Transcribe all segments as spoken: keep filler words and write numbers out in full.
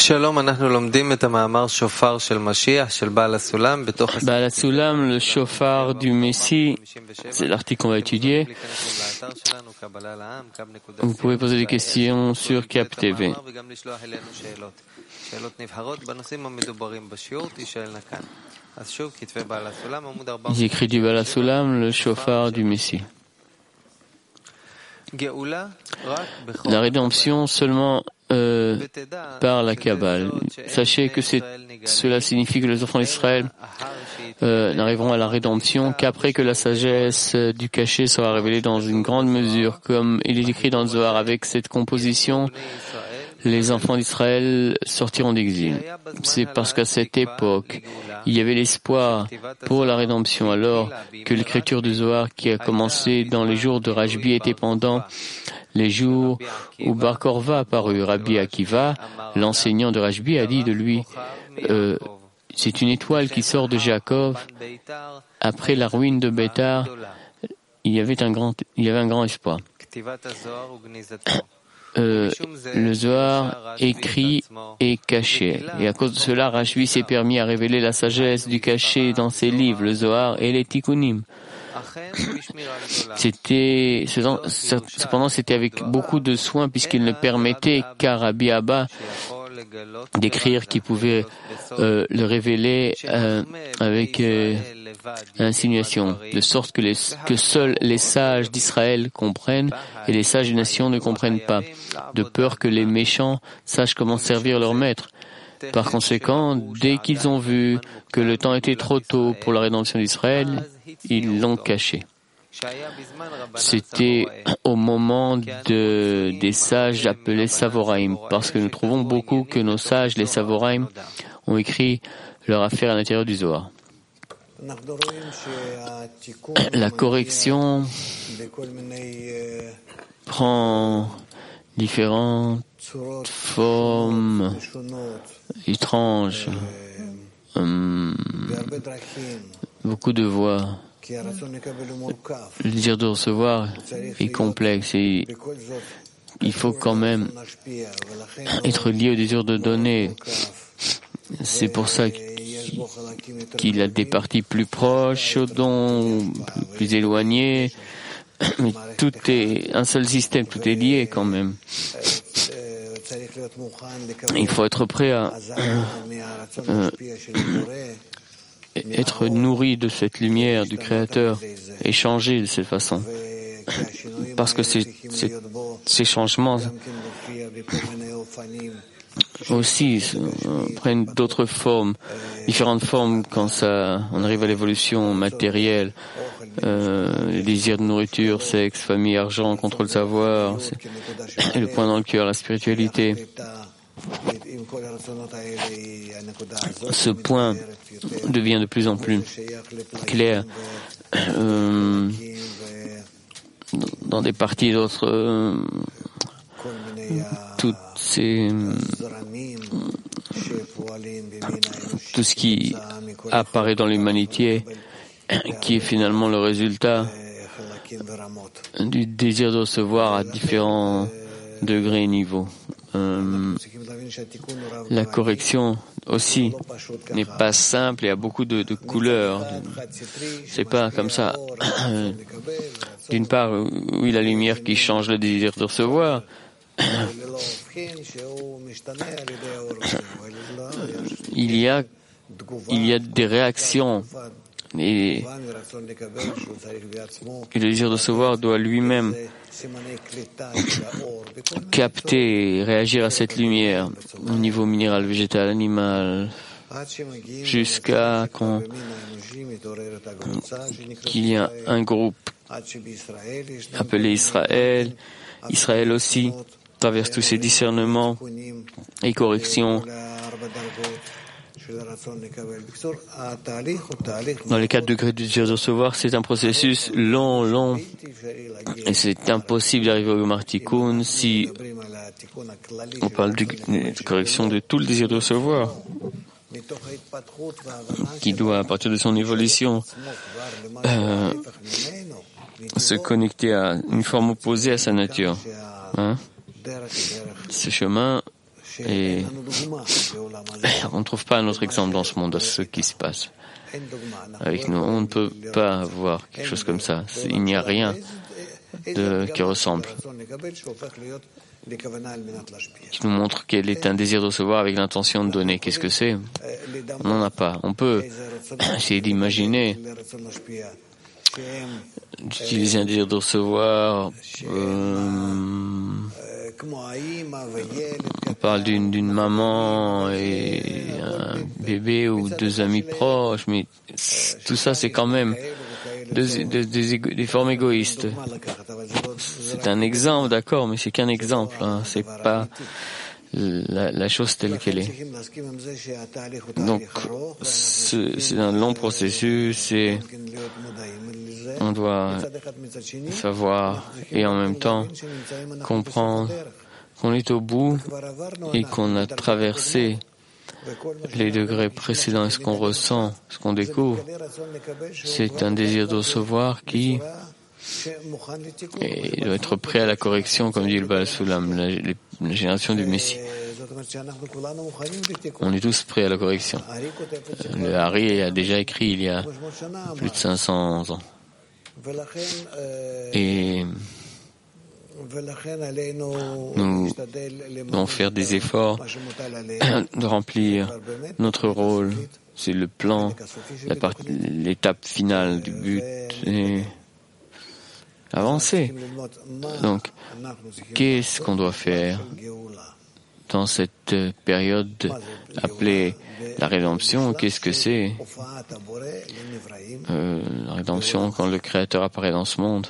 Shalom, אנחנו לומדים את המאמר שופר של משיח, של בעל הסולם, בתוך... Baal HaSulam, le chauffard du Messie, c'est l'article qu'on va étudier. Vous pouvez poser des questions sur Cap T V. Il écrit du Baal HaSulam, le chauffard du Messie. La rédemption seulement euh, par la Kabbale. Sachez que c'est, cela signifie que les enfants d'Israël euh, n'arriveront à la rédemption qu'après que la sagesse du cachet sera révélée dans une grande mesure. Comme il est écrit dans le Zohar, avec cette composition, les enfants d'Israël sortiront d'exil. C'est parce qu'à cette époque, il y avait l'espoir pour la rédemption, alors que l'écriture du Zohar qui a commencé dans les jours de Rashbi était pendant les jours où Bar Korva apparut. Rabbi Akiva, l'enseignant de Rashbi, a dit de lui, euh, c'est une étoile qui sort de Jacob. Après la ruine de Bétar, il y avait un grand, il y avait un grand espoir. Euh, le Zohar écrit et caché. Et à cause de cela, Rashbi s'est permis à révéler la sagesse du caché dans ses livres, le Zohar et les Tikkunim. C'était, cependant, c'était avec beaucoup de soin puisqu'il ne permettait qu'à Rabbi Abba d'écrire qu'il pouvait euh, le révéler euh, avec euh, insinuation, de sorte que, les, que seuls les sages d'Israël comprennent et les sages des nations ne comprennent pas, de peur que les méchants sachent comment servir leur maître. Par conséquent, dès qu'ils ont vu que le temps était trop tôt pour la rédemption d'Israël, ils l'ont caché. C'était au moment de, des sages appelés Savoraim, parce que nous trouvons beaucoup que nos sages, les Savoraim, ont écrit leur affaire à l'intérieur du Zohar. La correction prend différentes formes étranges, hum, beaucoup de voix. Le désir de recevoir est complexe et il faut quand même être lié au désir de donner. C'est pour ça qu'il a des parties plus proches, dont plus éloignées, mais tout est un seul système, tout est lié quand même. Il faut être prêt à euh, être nourri de cette lumière du Créateur et changer de cette façon. Parce que ces, ces, ces changements aussi prennent d'autres formes, différentes formes quand ça, on arrive à l'évolution matérielle, euh, les désirs de nourriture, sexe, famille, argent, contrôle, savoir, c'est le point dans le cœur, la spiritualité. Ce point devient de plus en plus clair euh, dans des parties et d'autres. Euh, toutes ces, tout ce qui apparaît dans l'humanité, qui est finalement le résultat du désir de recevoir à différents degrés et niveaux. Euh, la correction aussi n'est pas simple et a beaucoup de, de couleurs. C'est pas comme ça. D'une part, oui, la lumière qui change le désir de recevoir. Il y a, il y a des réactions et, et le désir de recevoir doit lui-même capter et réagir à cette lumière au niveau minéral, végétal, animal, jusqu'à qu'on, qu'il y a un groupe appelé Israël. Israël aussi traverse tous ces discernements et corrections. Dans les quatre degrés du désir de recevoir, c'est un processus long, long, et c'est impossible d'arriver au Gomar Tikkun si on parle de correction de tout le désir de recevoir, qui doit, à partir de son évolution, euh, se connecter à une forme opposée à sa nature. Hein? Ce chemin Et on ne trouve pas un autre exemple dans ce monde de ce qui se passe. Avec nous, on ne peut pas voir quelque chose comme ça. Il n'y a rien de, qui ressemble, qui nous montre quel est un désir de recevoir avec l'intention de donner. Qu'est-ce que c'est? On n'en a pas. On peut essayer d'imaginer, d'utiliser un désir de recevoir. Euh, on parle d'une, d'une maman et un bébé ou deux amis proches, mais tout ça, c'est quand même des, des, des, des formes égoïstes. C'est un exemple, d'accord, mais c'est qu'un exemple. Hein. C'est pas la, la chose telle qu'elle est. Donc, c'est, c'est un long processus et on doit savoir et en même temps comprendre qu'on est au bout et qu'on a traversé les degrés précédents et ce qu'on ressent, ce qu'on découvre. C'est un désir de recevoir qui et doit être prêt à la correction, comme dit le Baal Sulam, la, la génération du Messie. On est tous prêts à la correction. Le Hari a déjà écrit il y a plus de cinq cents ans. Et nous devons faire des efforts de remplir notre rôle. C'est le plan, la part, l'étape finale du but. Et avancer. Donc, qu'est-ce qu'on doit faire dans cette période appelée la rédemption? Qu'est-ce que c'est euh, la rédemption quand le Créateur apparaît dans ce monde?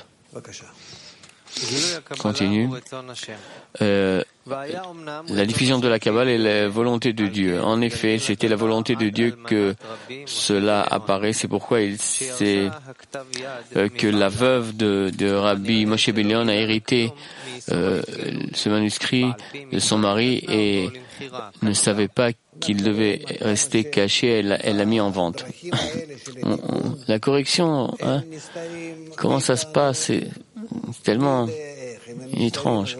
Continue. Euh, la diffusion de la Kabbale est la volonté de Dieu. En effet, c'était la volonté de Dieu que cela apparaît. C'est pourquoi il sait euh, que la veuve de, de Rabbi Moshe Ben Leon a hérité euh, ce manuscrit de son mari et ne savait pas qu'il devait rester caché. Elle, elle l'a mis en vente. La correction, hein, comment ça se passe? C'est tellement étrange.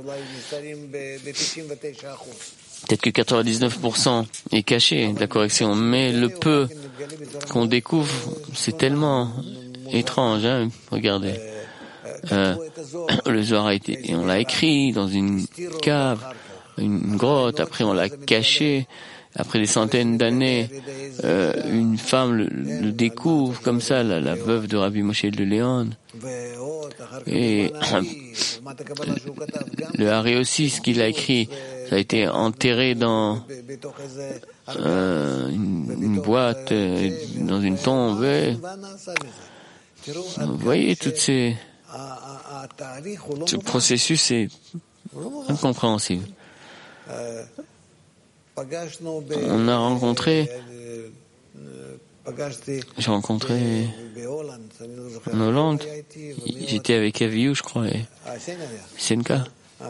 Peut-être que quatre-vingt-dix-neuf pour cent est caché de la correction, mais le peu qu'on découvre, c'est tellement étrange. Hein. Regardez, euh, le Zohar a été, et on l'a écrit dans une cave, une grotte. Après, on l'a caché. Après des centaines d'années, euh, une femme le, le découvre comme ça, la, la veuve de Rabbi Moshe de Léon. Et le Hari aussi, ce qu'il a écrit, ça a été enterré dans euh, une, une boîte, euh, dans une tombe. Et vous voyez, tout ces, ce processus est incompréhensible. On a rencontré, j'ai rencontré en Hollande, j'étais avec Aviou, je crois, et Senka,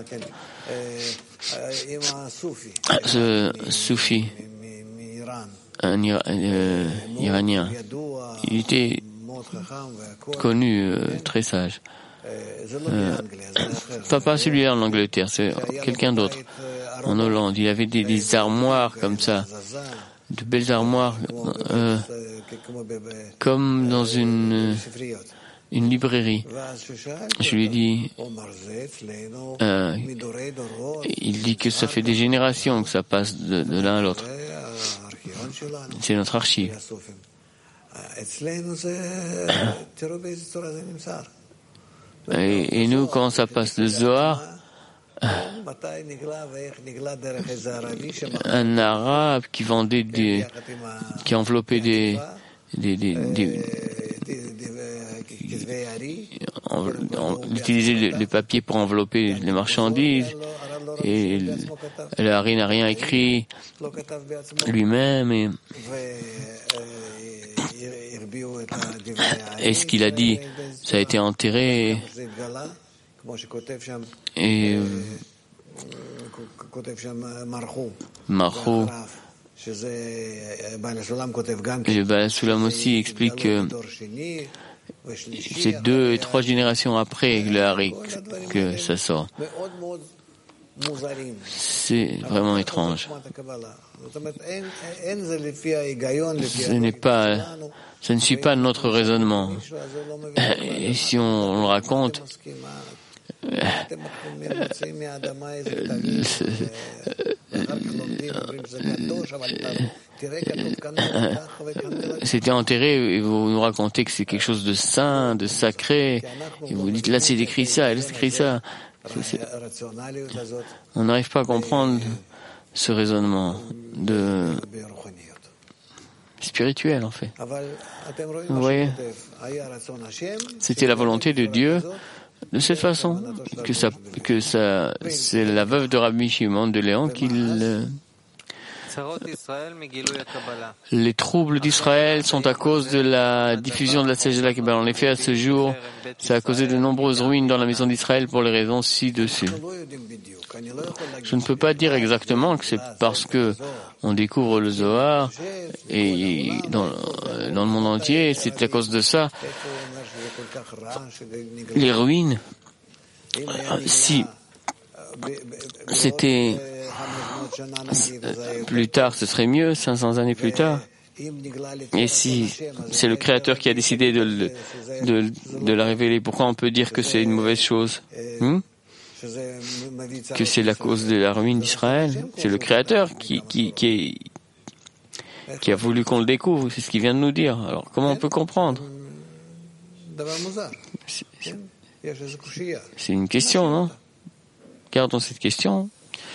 ce soufi, un Ira, euh, iranien, il était connu, euh, très sage. Euh, pas, pas celui-là en Angleterre, c'est quelqu'un d'autre. En Hollande, il avait des, des armoires comme ça, de belles armoires, euh, comme dans une une librairie. Je lui ai dit, euh, il dit que ça fait des générations que ça passe de, de l'un à l'autre. C'est notre archive. Et, et nous, quand ça passe de Zohar, un arabe qui vendait des, qui enveloppait des, des, des, des on, on utilisait les, les papiers pour envelopper les marchandises, et le, le Hari n'a rien écrit lui-même, et, et ce qu'il a dit, ça a été enterré. Et Marchou, et le Baal Sulam aussi explique que c'est deux et trois générations après le Hari que ça sort. C'est vraiment étrange. Ce n'est pas, ça ne suit pas notre raisonnement. Et si on le raconte, c'était enterré et vous nous racontez que c'est quelque chose de saint, de sacré, et vous dites là c'est écrit ça, et là c'est écrit ça. C'est, c'est... On n'arrive pas à comprendre ce raisonnement de spirituel en fait. Vous voyez, c'était la volonté de Dieu de cette façon que ça, que ça, c'est la veuve de Rabbi Shimon de Léon qui le... Les troubles d'Israël sont à cause de la diffusion de la sagesse de la Kabbalah. En effet, à ce jour, ça a causé de nombreuses ruines dans la maison d'Israël pour les raisons ci-dessus. Je ne peux pas dire exactement que c'est parce que on découvre le Zohar et dans, dans le monde entier, c'est à cause de ça. Les ruines, si c'était plus tard, ce serait mieux, cinq cents années plus tard. Et si c'est le Créateur qui a décidé de, de, de la révéler, pourquoi on peut dire que c'est une mauvaise chose, hmm? Que c'est la cause de la ruine d'Israël? C'est le Créateur qui, qui, qui, est, qui a voulu qu'on le découvre, c'est ce qu'il vient de nous dire. Alors comment on peut comprendre? C'est, c'est, c'est une question, non? Gardons cette question.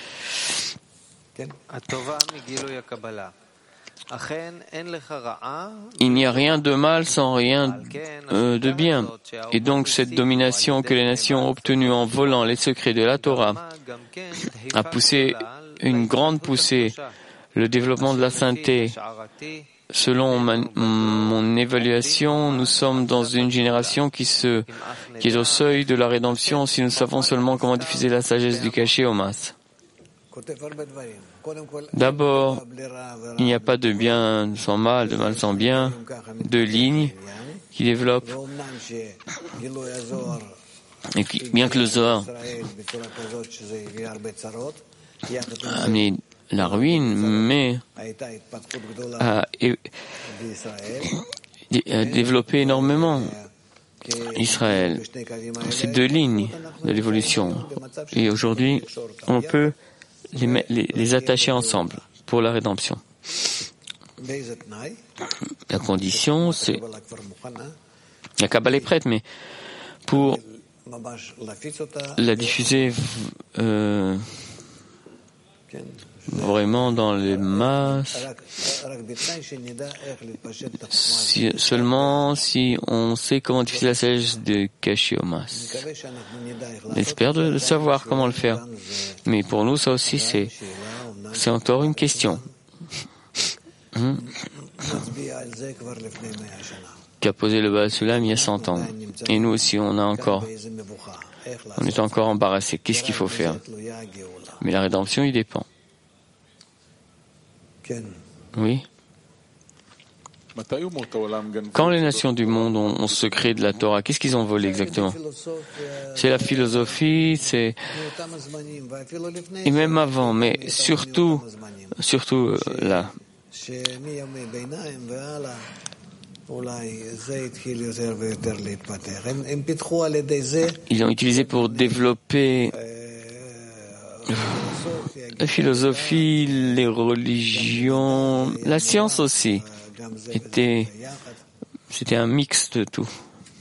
Il n'y a rien de mal sans rien euh, de bien. Et donc cette domination que les nations ont obtenue en volant les secrets de la Torah a poussé une grande poussée, le développement de la sainteté. Selon ma, mon évaluation, nous sommes dans une génération qui, se, qui est au seuil de la rédemption si nous savons seulement comment diffuser la sagesse du cachet aux masses. D'abord, il n'y a pas de bien sans mal, de mal sans bien, deux lignes qui développent. Et qui, bien que le Zohar a amené la ruine, mais a, a développé énormément Israël. C'est deux lignes de l'évolution. Et aujourd'hui, on peut les, les, les attacher ensemble pour la rédemption. La condition, c'est... La Kabbalah est prête, mais pour la diffuser euh, vraiment dans les masses, si, seulement si on sait comment diffuser la sagesse de cachet aux masses. J'espère de, de savoir comment le faire. Mais pour nous, ça aussi, c'est, c'est encore une question. Hum. Qu'a posé le Baal Sulam il y a cent ans. Et nous aussi, on a encore, on est encore embarrassés. Qu'est-ce qu'il faut faire? Mais la rédemption, il dépend. Oui. Quand les nations du monde ont, ont secret de la Torah, qu'est-ce qu'ils ont volé exactement? C'est la philosophie, c'est... Et même avant, mais surtout, surtout euh, là. Ils l'ont utilisé pour développer la philosophie, les religions, la science aussi. Était, c'était un mix de tout.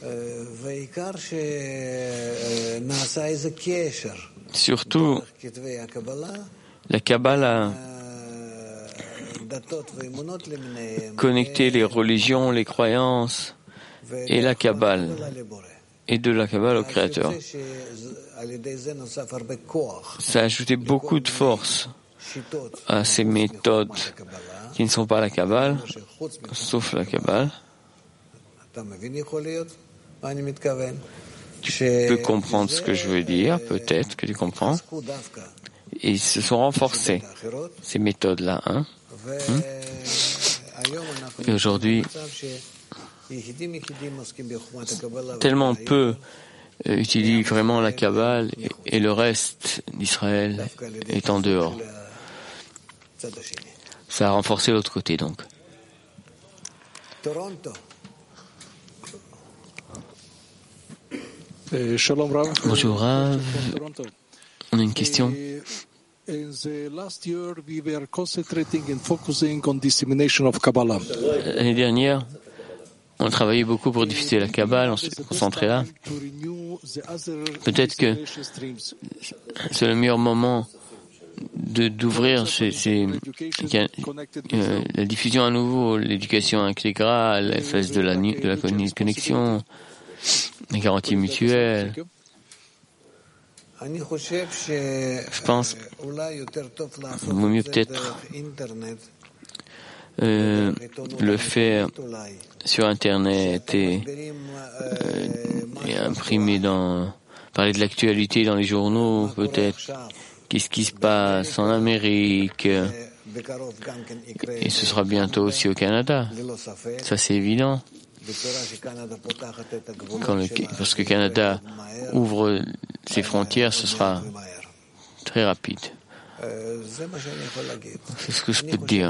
Surtout, la Kabbalah connecter les religions, les croyances et la Kabbale, et de la Kabbale au Créateur. Ça a ajouté beaucoup de force à ces méthodes qui ne sont pas la Kabbale, sauf la Kabbale. Tu peux comprendre ce que je veux dire, peut-être que tu comprends. Et ils se sont renforcés, ces méthodes-là. Hein? Hum? Et aujourd'hui, tellement peu euh, étudie vraiment la Kabbale et, et le reste d'Israël est en dehors. Ça a renforcé l'autre côté donc. Bonjour Rav, on a une question. L'année dernière, on a travaillé beaucoup pour diffuser la Kabbale, on s'est concentré là. Peut-être que c'est le meilleur moment de, d'ouvrir ces, ces, euh, la diffusion à nouveau, l'éducation intégrale, la phase de la, de la connexion, les garanties mutuelles. Je pense qu'il vaut mieux peut-être euh, le faire sur Internet et, euh, et imprimer dans, parler de l'actualité dans les journaux, peut-être qu'est-ce qui se passe en Amérique et ce sera bientôt aussi au Canada. Ça c'est évident. Quand le, parce que le Canada ouvre ses frontières, ce sera très rapide. C'est ce que je peux te dire.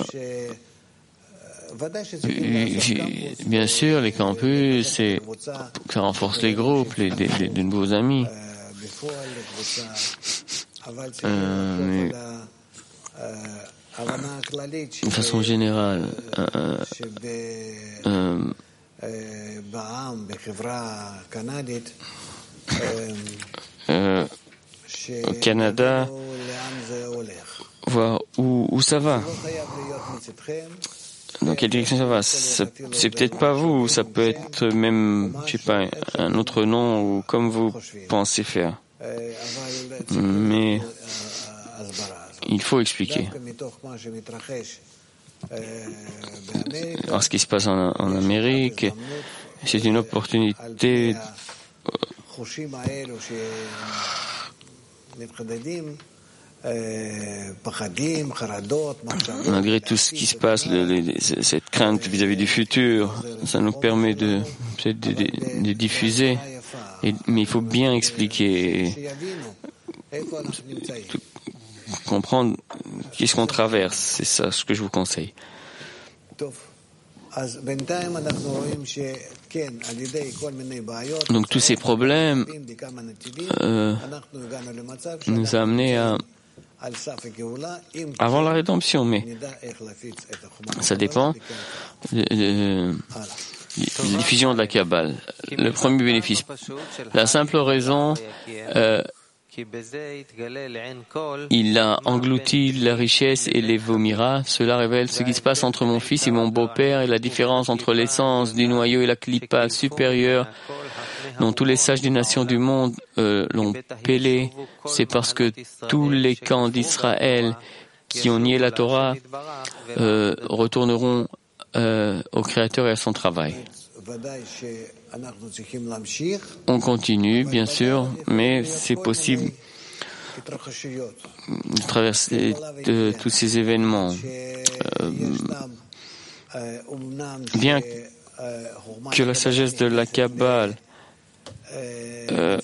Bien sûr, les campus, c'est, ça renforce les groupes, les, les, les, les nouveaux amis. Euh, mais, de façon générale, euh, euh, euh, au Canada, voir où, où ça va. Dans quelle direction ça va? Ça, c'est peut-être pas vous, ça peut être même, je sais pas, un autre nom ou comme vous pensez faire. Mais il faut expliquer. Alors, ce qui se passe en, en Amérique, c'est une opportunité. Malgré tout ce qui se passe, le, le, cette crainte vis-à-vis du futur, ça nous permet de, de, de, de diffuser, et, mais il faut bien expliquer, comprendre qu'est-ce qu'on traverse, c'est ça ce que je vous conseille. Donc tous ces problèmes euh, nous ont amenés à avant la rédemption, mais ça dépend de, de, de la diffusion de la Kabbale. Le premier bénéfice, la simple raison, euh, il a englouti la richesse et les vomira. Cela révèle ce qui se passe entre mon fils et mon beau-père et la différence entre l'essence du noyau et la clipa supérieure dont tous les sages des nations du monde euh, l'ont pêlé. C'est parce que tous les camps d'Israël qui ont nié la Torah euh, retourneront euh, au Créateur et à son travail. On continue, bien sûr, mais c'est possible de traverser de, tous ces événements. Euh, bien que la sagesse de la Kabbale euh,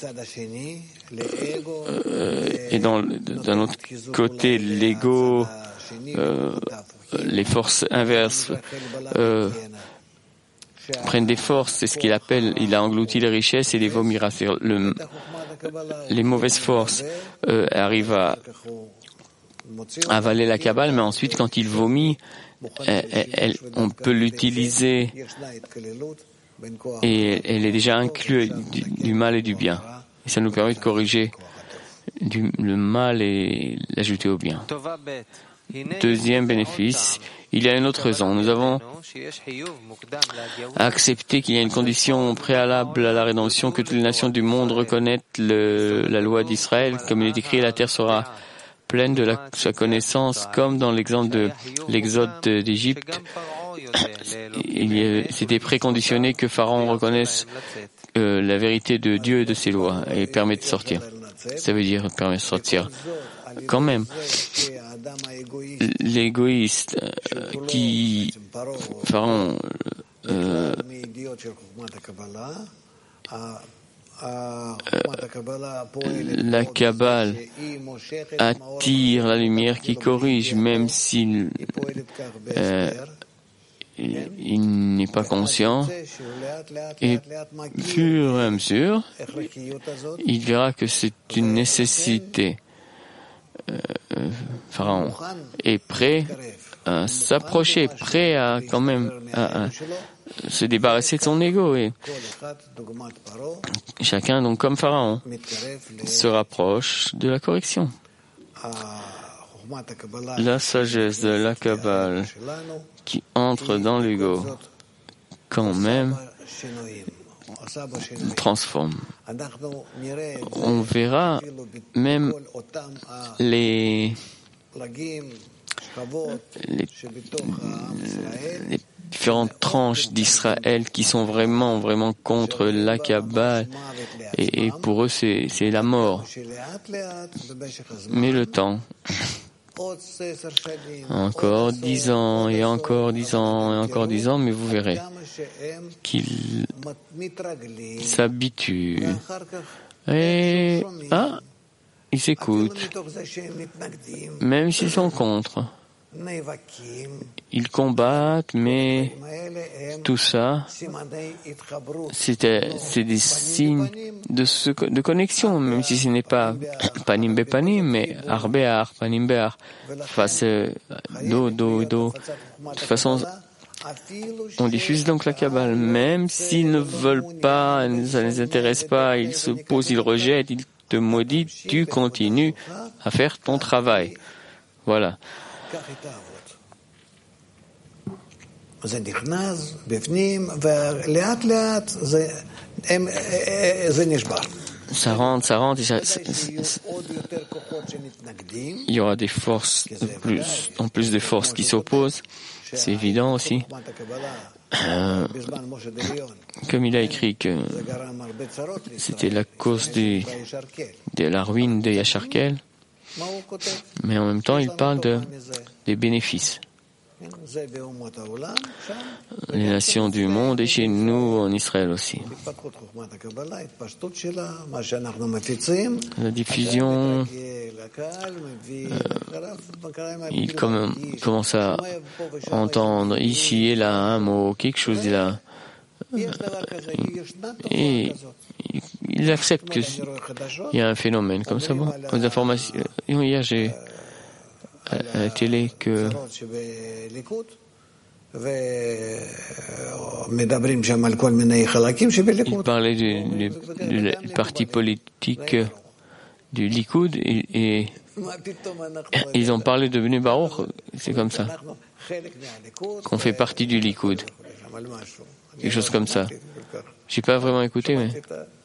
euh, et dans, d'un autre côté, l'ego, euh, les forces inverses, euh, prennent des forces, c'est ce qu'il appelle, il a englouti les richesses et les vomira. Le, les mauvaises forces euh, arrivent à, à avaler la Kabbale, mais ensuite, quand il vomit, elle, elle, on peut l'utiliser et elle est déjà inclue du, du mal et du bien. Et ça nous permet de corriger du, le mal et l'ajouter au bien. Deuxième bénéfice, il y a une autre raison. Nous avons accepté qu'il y a une condition préalable à la rédemption, que toutes les nations du monde reconnaissent le, la loi d'Israël. Comme il est écrit, la terre sera pleine de la, sa connaissance, comme dans l'exemple de l'exode d'Égypte. Il c'était préconditionné que Pharaon reconnaisse euh, la vérité de Dieu et de ses lois et permet de sortir. Ça veut dire permet de sortir. Quand même, l'égoïste euh, qui Pharaon euh, la Kabbale attire la lumière qui corrige, même s'il euh, il, il n'est pas conscient, et fur et à mesure, il verra que c'est une nécessité. Euh, Pharaon est prêt à s'approcher, prêt à quand même à, à se débarrasser de son ego, et chacun, donc comme Pharaon, se rapproche de la correction. La sagesse de la Kabbale qui entre dans l'ego, quand même, transforme. On verra même les, les, les différentes tranches d'Israël qui sont vraiment, vraiment contre la Kabbale, et, et pour eux c'est, c'est la mort. Mais le temps, encore dix ans, et encore dix ans, et encore dix ans, mais vous verrez qu'ils s'habituent. Et, ah, ils s'écoutent. Même s'ils sont contre. Ils combattent, mais tout ça, c'est, c'est des signes de, ce, de connexion, même si ce n'est pas panim be panim, mais ar be'ar, panim be'ar, face dos, dos, dos. De toute façon, on diffuse donc la Kabbale, même s'ils ne veulent pas, ça ne les intéresse pas, ils se posent, ils rejettent, ils te maudissent, tu continues à faire ton travail. Voilà. Ça rentre, ça rentre, et ça, ça, ça, il y aura des forces de plus, en plus de forces qui s'opposent, c'est évident aussi. Euh, comme il a écrit que c'était la cause des, de la ruine de Yacharkel, mais en même temps il parle de, des bénéfices. Les nations du monde et chez nous en Israël aussi. La diffusion, euh, il commence à entendre ici et là un mot, quelque chose là, euh, et il accepte qu'il y a un phénomène comme ça. Bon, aux informations. Hier j'ai à la télé que il parlait du, du, du parti politique du Likoud, et, et ils ont parlé de Bnei Baruch, c'est comme ça, qu'on fait partie du Likoud, quelque chose comme ça. J'ai pas vraiment écouté, mais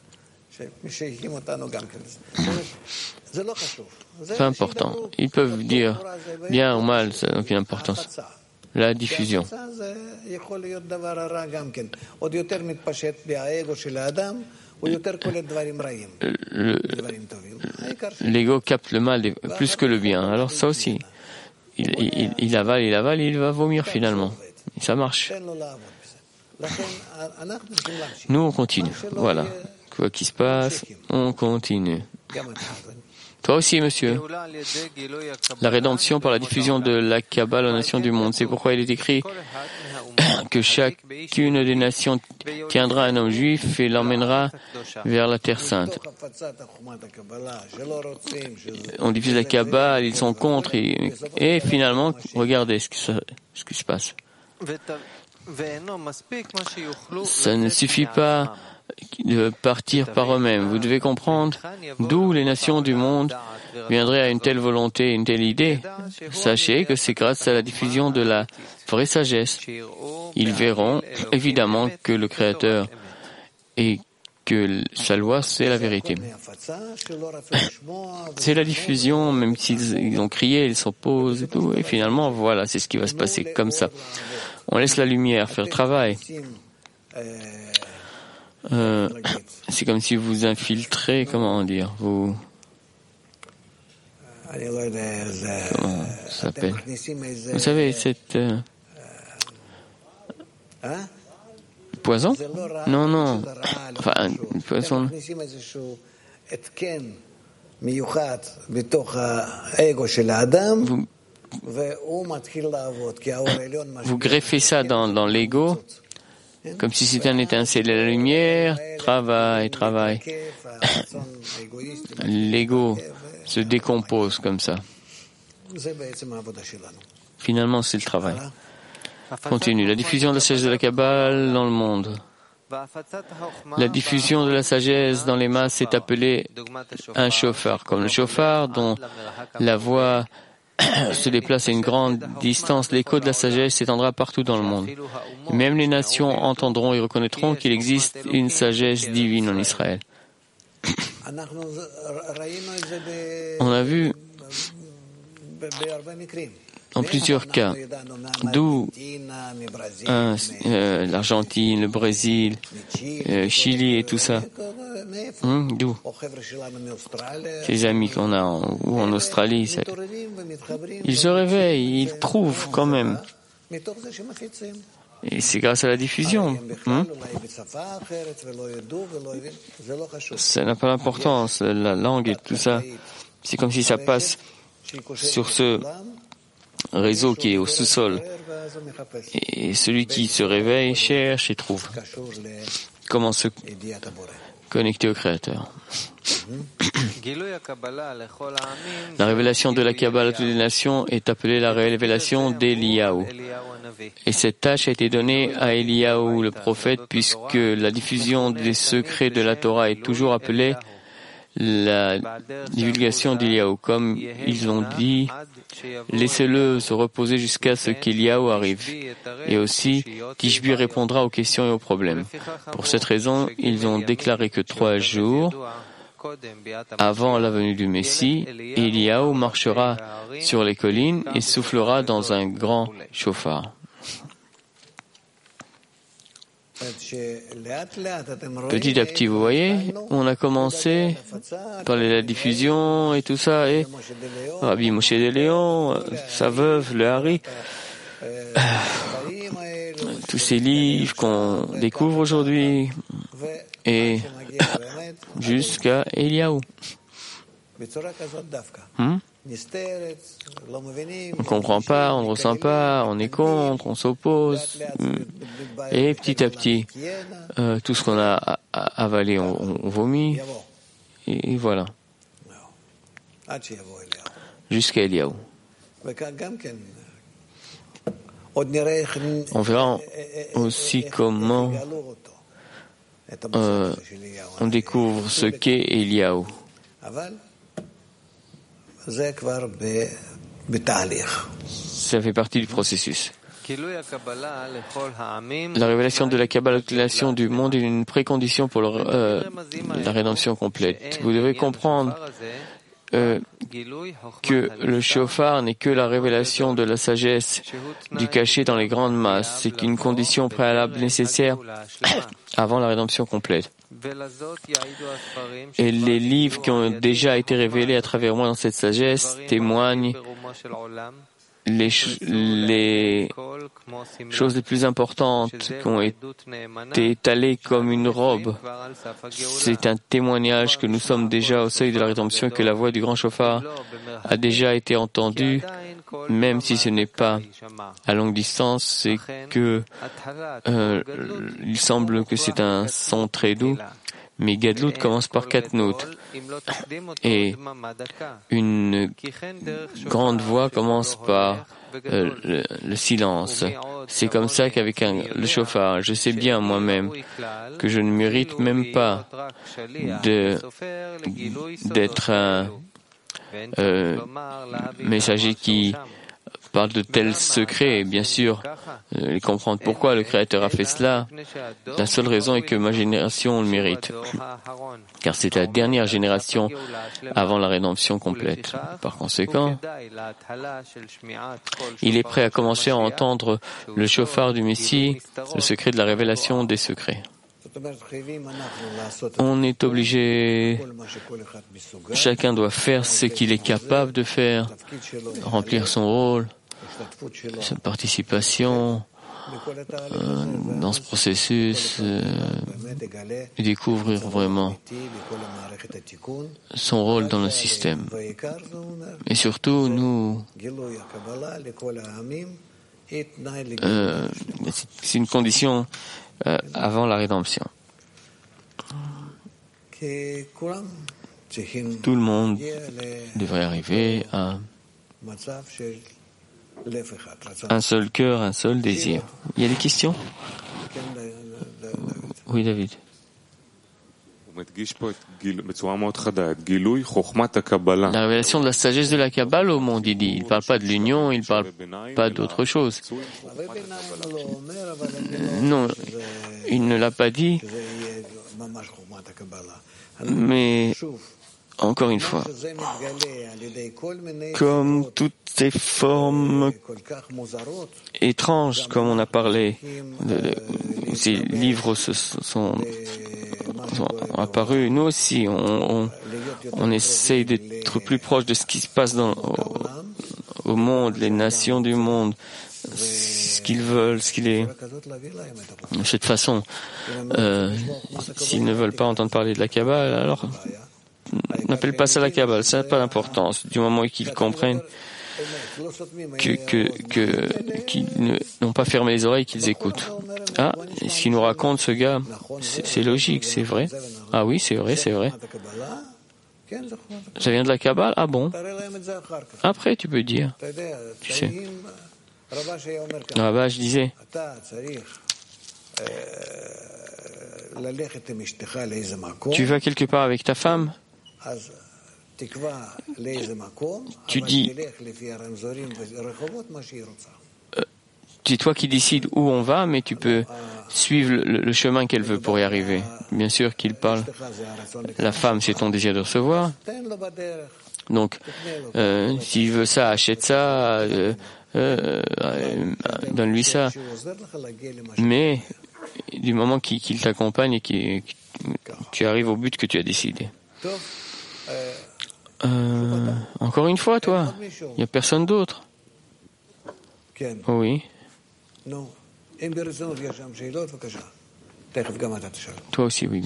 c'est important. Ils peuvent dire bien ou mal, ça n'a aucune importance. La diffusion. Le, l'ego capte le mal plus que le bien. Alors ça aussi, il, il, il avale, il avale, il va vomir finalement. Et ça marche. Nous, on continue. Voilà. Quoi qu'il se passe, on continue. Toi aussi, monsieur. La rédemption par la diffusion de la Kabbale aux nations du monde. C'est pourquoi il est écrit que chacune des nations tiendra un homme juif et l'emmènera vers la Terre Sainte. On diffuse la Kabbale, ils sont contre, et, et finalement, regardez ce qui, se, ce qui se passe. Ça ne suffit pas de partir par eux-mêmes. Vous devez comprendre d'où les nations du monde viendraient à une telle volonté, une telle idée. Sachez que c'est grâce à la diffusion de la vraie sagesse. Ils verront évidemment que le Créateur et que sa loi, c'est la vérité. C'est la diffusion, même s'ils ont crié, ils s'opposent et tout, et finalement, voilà, c'est ce qui va se passer comme ça. On laisse la lumière faire le travail. Euh, c'est comme si vous infiltrez, comment dire, vous... Comment ça s'appelle? Vous savez, cette... Euh, poison? Non, non. Enfin, un poison. Vous, vous greffez ça dans, dans l'ego, comme si c'était un étincelle. La lumière travaille, travaille. L'ego se décompose comme ça. Finalement, c'est le travail. Continue. La diffusion de la sagesse de la Kabbale dans le monde. La diffusion de la sagesse dans les masses est appelée un shofar, comme le shofar dont la voix se déplace à une grande distance. L'écho de la sagesse s'étendra partout dans le monde. Même les nations entendront et reconnaîtront qu'il existe une sagesse divine en Israël. On a vu en plusieurs cas, d'où hein, euh, l'Argentine, le Brésil, euh, Chili et tout ça. Hum, d'où ces amis qu'on a en, ou en Australie, ça, ils se réveillent, ils trouvent quand même. Et c'est grâce à la diffusion. Hum? Ça n'a pas d'importance, la langue et tout ça. C'est comme si ça passe sur ce réseau qui est au sous-sol. Et celui qui se réveille cherche et trouve comment se connecter au Créateur. La révélation de la Kabbale à toutes les nations est appelée la révélation d'Eliyahu. Et cette tâche a été donnée à Eliyahu, le prophète, puisque la diffusion des secrets de la Torah est toujours appelée la divulgation d'Eliyahu. Comme ils ont dit, laissez-le se reposer jusqu'à ce qu'Eliyahu arrive. Et aussi, Tishbi répondra aux questions et aux problèmes. Pour cette raison, ils ont déclaré que trois jours avant la venue du Messie, Eliyahu marchera sur les collines et soufflera dans un grand chauffard. Petit à petit, vous voyez, on a commencé par la diffusion et tout ça, et Rabbi Moshe de Léon, sa veuve, le Hari, tous ces livres qu'on découvre aujourd'hui, et jusqu'à Eliyahu. Hmm? On ne comprend pas, on ne ressent pas, on est contre, on s'oppose. Et petit à petit, euh, tout ce qu'on a avalé, on, on vomit. Et, et voilà. Jusqu'à Eliyahu. On verra aussi comment euh, on découvre ce qu'est Eliyahu. Ça fait partie du processus. La révélation de la Kabbale à toute la nation du monde est une précondition pour le, euh, la rédemption complète. Vous devez comprendre euh, que le shofar n'est que la révélation de la sagesse du cachet dans les grandes masses. C'est une condition préalable nécessaire avant la rédemption complète. Et les livres qui ont déjà été révélés à travers moi dans cette sagesse témoignent les, ch- les choses les plus importantes qui ont été étalées comme une robe. C'est un témoignage que nous sommes déjà au seuil de la rédemption, que la voix du grand chauffard a déjà été entendue, même si ce n'est pas à longue distance, c'est que euh, il semble que c'est un son très doux. Mais Gadlut commence par quatre notes et une grande voix commence par euh, le, le silence. C'est comme ça qu'avec un, le chauffard, je sais bien moi-même que je ne mérite même pas de, d'être un euh, messager qui parle de tels secrets, et bien sûr, euh, et comprendre pourquoi le Créateur a fait cela. La seule raison est que ma génération le mérite, car c'est la dernière génération avant la rédemption complète. Par conséquent, il est prêt à commencer à entendre le chauffard du Messie, le secret de la révélation des secrets. On est obligé, chacun doit faire ce qu'il est capable de faire, remplir son rôle, sa participation, euh, dans ce processus euh, et découvrir vraiment son rôle dans le système. Et surtout, nous, euh, c'est une condition euh, avant la rédemption. Tout le monde devrait arriver à un seul cœur, un seul désir. Il y a des questions? Oui, David. La révélation de la sagesse de la Kabbale au monde, il dit. Il ne parle pas de l'union, il ne parle pas d'autre chose. Non, il ne l'a pas dit, mais encore une fois, comme toutes ces formes étranges, comme on a parlé, de, de, ces livres se sont, sont apparus, nous aussi, on, on, on essaye d'être plus proche de ce qui se passe dans, au, au monde, les nations du monde, ce qu'ils veulent, ce qu'il est. De cette façon, euh, s'ils ne veulent pas entendre parler de la Kabbale, alors n'appelle pas ça la Kabbale, ça n'a pas d'importance. Du moment qu'ils comprennent que, que, que, qu'ils n'ont pas fermé les oreilles, qu'ils écoutent. Ah, ce qu'il nous raconte, ce gars, c'est, c'est logique, c'est vrai. Ah oui, c'est vrai, c'est vrai. Ça vient de la Kabbale? Ah bon? Après, tu peux dire. Tu sais. Ah bah, je disais. Tu vas quelque part avec ta femme? Tu dis, euh, c'est toi qui décides où on va, mais tu peux suivre le, le chemin qu'elle veut pour y arriver. Bien sûr qu'il parle. La femme, c'est ton désir de recevoir. Donc, euh, s'il veut ça, achète ça, euh, euh, euh, donne-lui ça. Mais du moment qu'il, qu'il t'accompagne et que tu arrives au but que tu as décidé. Euh, encore une fois, toi, il n'y a personne d'autre. Oui. Toi aussi, oui.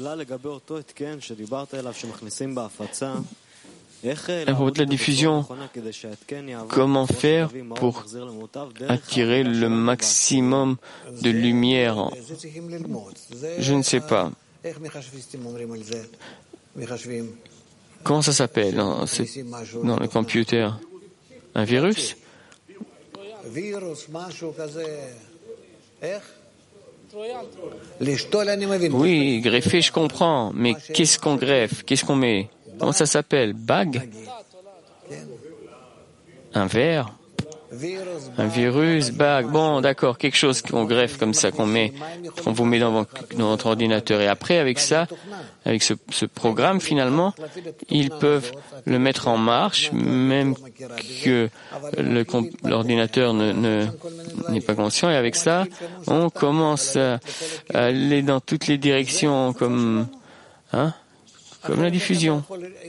À propos de la diffusion, comment faire pour attirer le maximum de lumière? Je ne sais pas. Comment ça s'appelle dans, ce, dans le computer? Un virus? Oui, greffer, je comprends. Mais qu'est-ce qu'on greffe? Qu'est-ce qu'on met? Comment ça s'appelle? Bague? Un verre? Un virus, bague, bon, d'accord, quelque chose qu'on greffe comme ça, qu'on met, qu'on vous met dans votre, dans votre ordinateur. Et après, avec ça, avec ce, ce programme, finalement, ils peuvent le mettre en marche, même que le, l'ordinateur ne, ne, n'est pas conscient. Et avec ça, on commence à, à aller dans toutes les directions, comme, hein, comme la diffusion.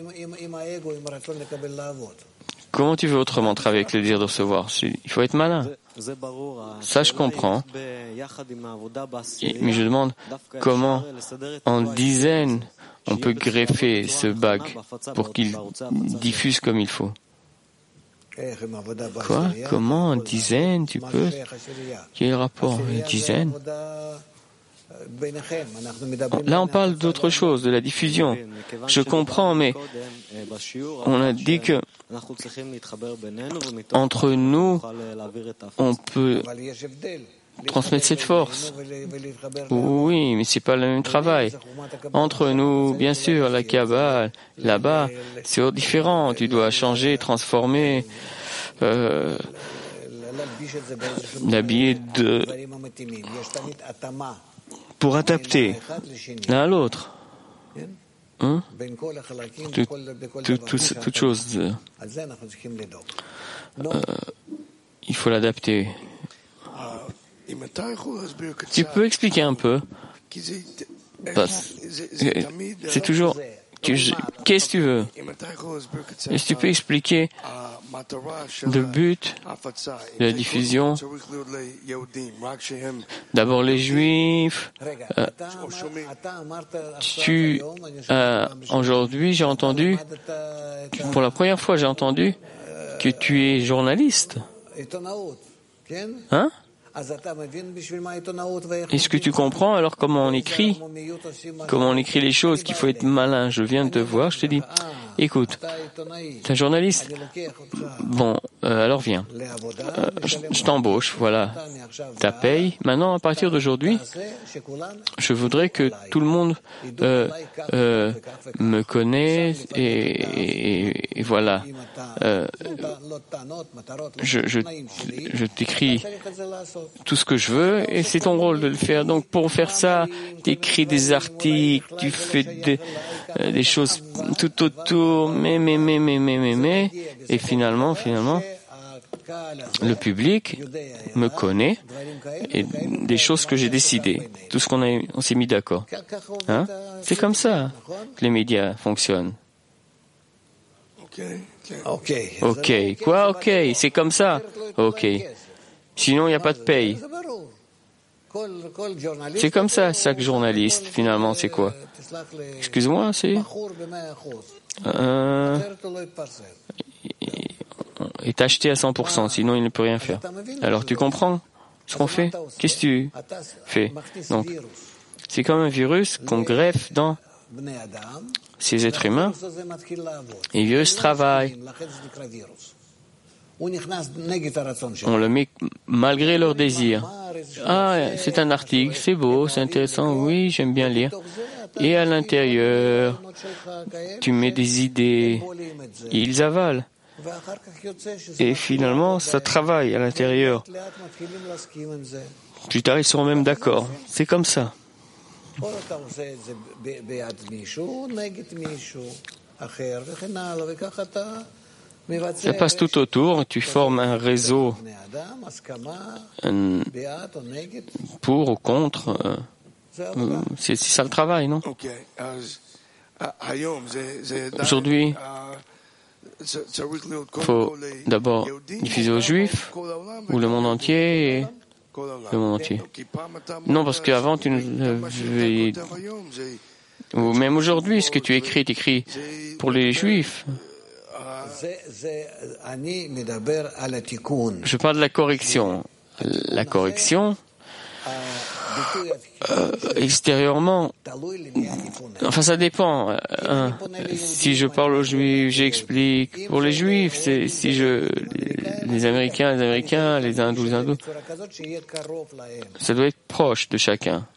Comment tu veux autrement travailler avec le désir de recevoir? Il faut être malin. Ça, je comprends. Et, mais je demande comment, en dizaines, on peut greffer ce bague pour qu'il diffuse comme il faut. Quoi? Comment, en dizaines, tu peux? Quel est le rapport? Une dizaine? Là, on parle d'autre chose, de la diffusion. Je comprends, mais on a dit que entre nous, on peut transmettre cette force. Oui, mais c'est pas le même travail. Entre nous, bien sûr, la Kabbale, là-bas, c'est différent. Tu dois changer, transformer, euh, l'habiller de pour adapter l'un à l'autre. Hein? Tout, tout, tout, toute chose. Euh, il faut l'adapter. Tu peux expliquer un peu? Parce, c'est toujours... Tu, qu'est-ce que tu veux? Est-ce que tu peux expliquer le but de la diffusion, d'abord les Juifs. Euh, tu, euh, aujourd'hui, j'ai entendu, pour la première fois, j'ai entendu que tu es journaliste. Hein? Est-ce que tu comprends alors comment on écrit, comment on écrit les choses, qu'il faut être malin? Je viens de te voir, je te dis, écoute, tu es un journaliste. Bon, euh, alors viens. Euh, je je t'embauche, voilà. Ta paye. Maintenant, à partir d'aujourd'hui, je voudrais que tout le monde euh, euh, me connaisse et, et, et voilà. Euh, je, je, je t'écris tout ce que je veux et c'est ton rôle de le faire. Donc pour faire ça, tu écris des articles, tu fais des, euh, des choses tout autour, mais, mais, mais, mais, mais, mais, mais, et finalement, finalement, le public me connaît et des choses que j'ai décidées, tout ce qu'on a, on s'est mis d'accord. Hein? C'est comme ça que les médias fonctionnent. Ok. Quoi? Ok. C'est comme ça? Ok. Sinon, il n'y a pas de paye. C'est comme ça, chaque journaliste, finalement, c'est quoi? Excuse-moi, c'est... Euh... est acheté à cent pour cent, sinon il ne peut rien faire. Alors, tu comprends ce qu'on fait? Qu'est-ce que tu fais? Donc, c'est comme un virus qu'on greffe dans ces êtres humains. Et le virus travaille. On le met malgré leur désir. Ah, c'est un article, c'est beau, c'est intéressant, oui, j'aime bien lire. Et à l'intérieur, tu mets des idées, et ils avalent. Et finalement, ça travaille à l'intérieur. Plus tard, ils seront même d'accord. C'est comme ça. Ça passe tout autour, tu formes un réseau un, pour ou contre. Euh, c'est, c'est ça le travail, non? Aujourd'hui, il faut d'abord diffuser aux Juifs ou le monde entier et le monde entier. Non, parce qu'avant, tu nous avais... Ou même aujourd'hui, ce que tu écris, tu écris pour les Juifs. Je parle de la correction. La correction, euh, extérieurement, enfin ça dépend. Hein. Si je parle aux Juifs, j'explique. Pour les Juifs, c'est, si je, les Américains, les Américains, les Hindous, les Hindous, ça doit être proche de chacun.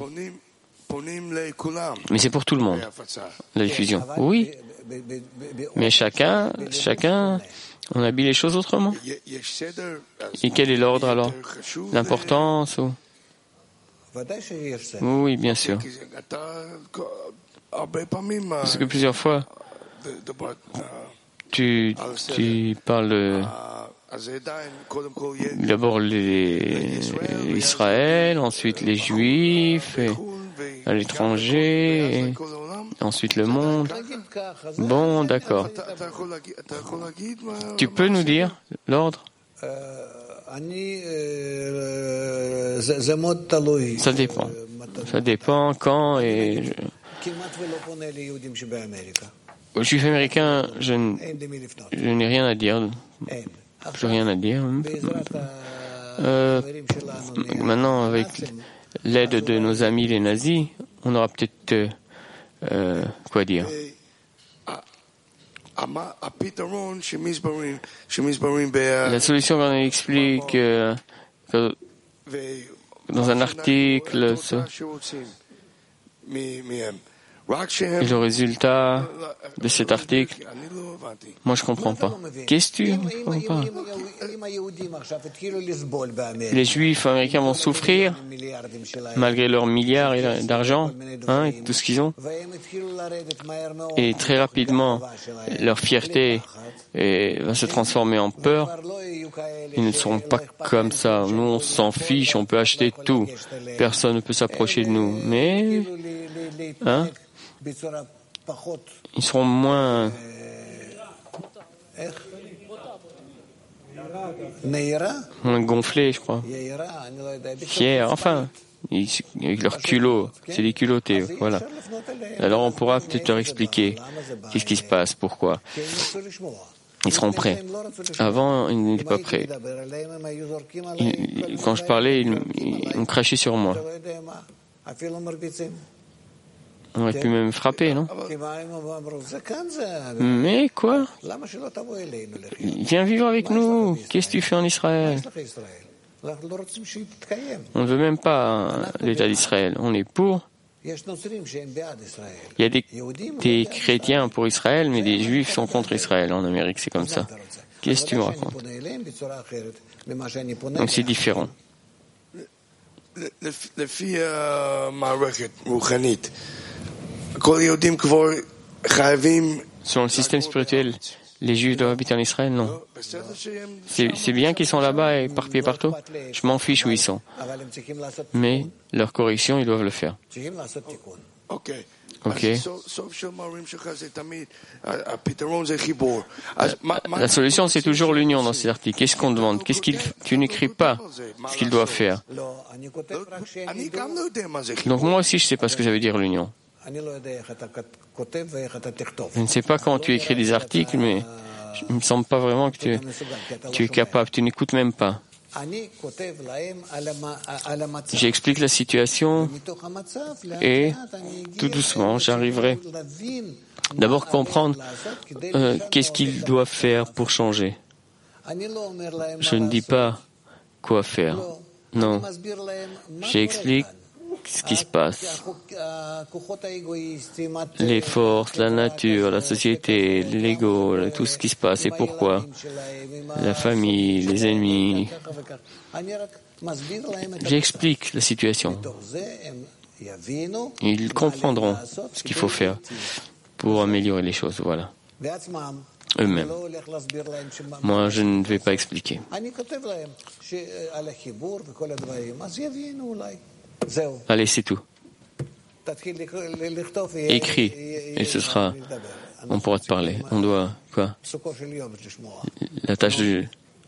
Mais c'est pour tout le monde, la diffusion. Oui. Mais chacun, chacun, on habille les choses autrement. Et quel est l'ordre alors? L'importance ou... Oui, bien sûr. Parce que plusieurs fois, tu, tu parles d'abord les, Israël, ensuite les Juifs, et à l'étranger, et ensuite le monde. Bon, d'accord. Tu peux nous dire l'ordre? Ça dépend. Ça dépend quand et... Aux Juifs américains, je, n... je n'ai rien à dire. Plus rien à dire. Euh, maintenant, avec l'aide de nos amis les nazis, on aura peut-être euh, quoi dire. La solution qu'on explique euh, que dans un article, ça, et le résultat de cet article, moi je comprends pas. Qu'est-ce que tu comprends pas? Les Juifs américains vont souffrir malgré leurs milliards d'argent, hein, et tout ce qu'ils ont. Et très rapidement, leur fierté et va se transformer en peur. Ils ne seront pas comme ça. Nous, on s'en fiche, on peut acheter tout. Personne ne peut s'approcher de nous. Mais, hein, ils seront moins gonflés, je crois. Fiers, enfin, ils, avec leurs culots, c'est des culottés, voilà. Alors on pourra peut-être leur expliquer qu'est-ce qui se passe, pourquoi. Ils seront prêts. Avant, ils n'étaient pas prêts. Ils, quand je parlais, ils, ils me crachaient sur moi. On aurait pu même frapper, non? Mais quoi? Viens vivre avec nous. Qu'est-ce que tu fais en Israël? On ne veut même pas l'État d'Israël. On est pour. Il y a des, des chrétiens pour Israël, mais des juifs sont contre Israël. En Amérique, c'est comme ça. Qu'est-ce que tu me racontes? Donc c'est différent. Selon le système spirituel, les Juifs doivent habiter en Israël? Non. C'est, c'est bien qu'ils sont là-bas et éparpillés partout. Je m'en fiche où ils sont. Mais leur correction, ils doivent le faire. Ok. La solution, c'est toujours l'union dans ces articles. Qu'est-ce qu'on demande? Qu'est-ce qu'il, tu n'écris pas ce qu'ils doivent faire. Donc moi aussi, je ne sais pas ce que ça veut dire l'union. Je ne sais pas comment tu écris des articles, mais il ne me semble pas vraiment que tu, tu es capable. Tu n'écoutes même pas. J'explique la situation et tout doucement, j'arriverai d'abord comprendre euh, qu'est-ce qu'ils doivent faire pour changer. Je ne dis pas quoi faire. Non. J'explique ce qui se passe. Les forces, la nature, la société, l'ego, tout ce qui se passe et pourquoi. La famille, les ennemis. J'explique la situation. Ils comprendront ce qu'il faut faire pour améliorer les choses. Voilà. Eux-mêmes. Moi, je ne vais pas expliquer. Allez, c'est tout. Écris, et ce sera... On pourra te parler. On doit... Quoi? La tâche de...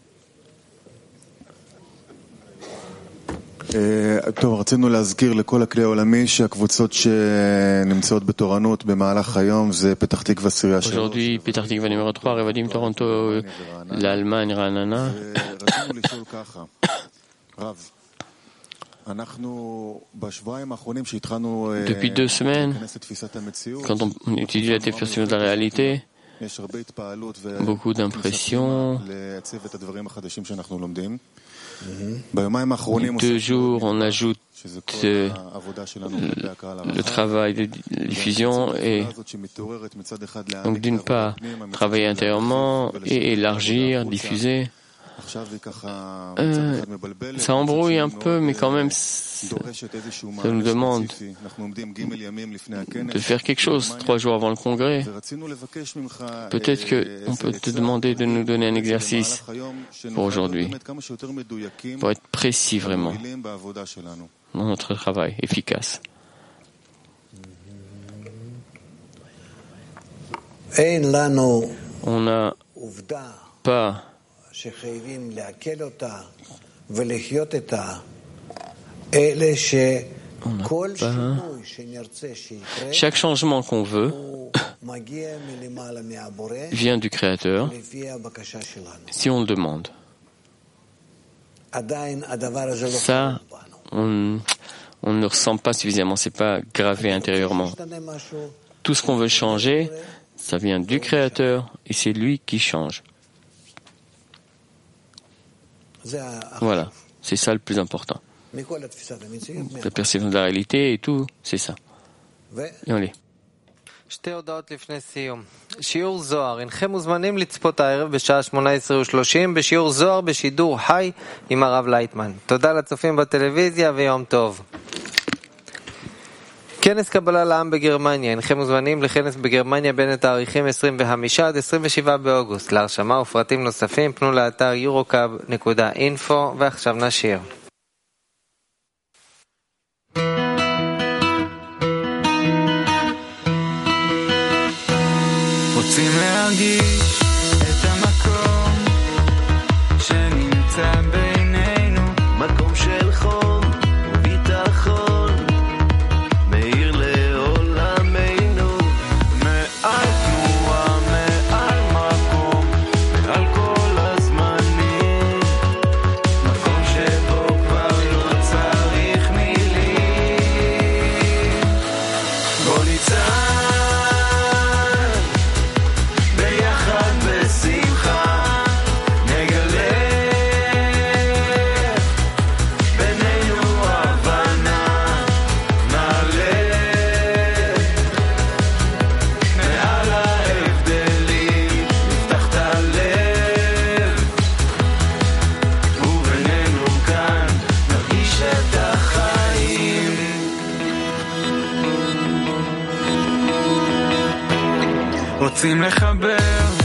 טוב, רצינו להזכיר לכל הכלי העולמי שהקבוצות שנמצאות בתורנות במהלך היום זה פתח תקווה סירייה שלוש. Aujourd'hui, פתח תקווה numéro trois, Revadim Toronto, l'Allemagne, Ra'anana. רצינו לשאול ככה, רב, אנחנו בשבועיים האחרונים שהתחלנו להיכנס לתפיסת המציאות, quand on étudie la définition de la réalité, יש הרבה התפעלות beaucoup d'impressions. לייצב את הדברים החדשים שאנחנו לומדים. Deux jours, on ajoute euh, le travail de diffusion et donc d'une part travailler intérieurement et élargir, diffuser. Euh, ça embrouille un peu, mais quand même, ça, ça nous demande de faire quelque chose trois jours avant le congrès. Peut-être qu'on peut te demander de nous donner un exercice pour aujourd'hui, pour être précis vraiment dans notre travail, efficace. On n'a pas On n'a pas. Chaque changement qu'on veut vient du Créateur si on le demande. Ça, on, on ne le ressent pas suffisamment, c'est pas gravé intérieurement. Tout ce qu'on veut changer, ça vient du Créateur et c'est lui qui change. Voilà, c'est ça le plus important. La perception de la réalité et tout, c'est ça. Et on l'est. שתי הודעות לפני סיום. שיעור זוהר, אינכם מוזמנים לצפות הערב בשעה שמונה עשרה ושלושים בשיעור זוהר בשידור חי עם הרב לייטמן. תודה לצופים בטלוויזיה ויום טוב. כנס קבלה לעם בגרמניה, אינכם מוזמנים לכנס בגרמניה בין התאריכים עשרים וחמישה עד עשרים ושבעה באוגוסט. להרשמה ופרטים נוספים פנו לאתר יורוקאב נקודה אינפו. ועכשיו נשיר. רוצים להרגיש את המקום של רוצים לחבר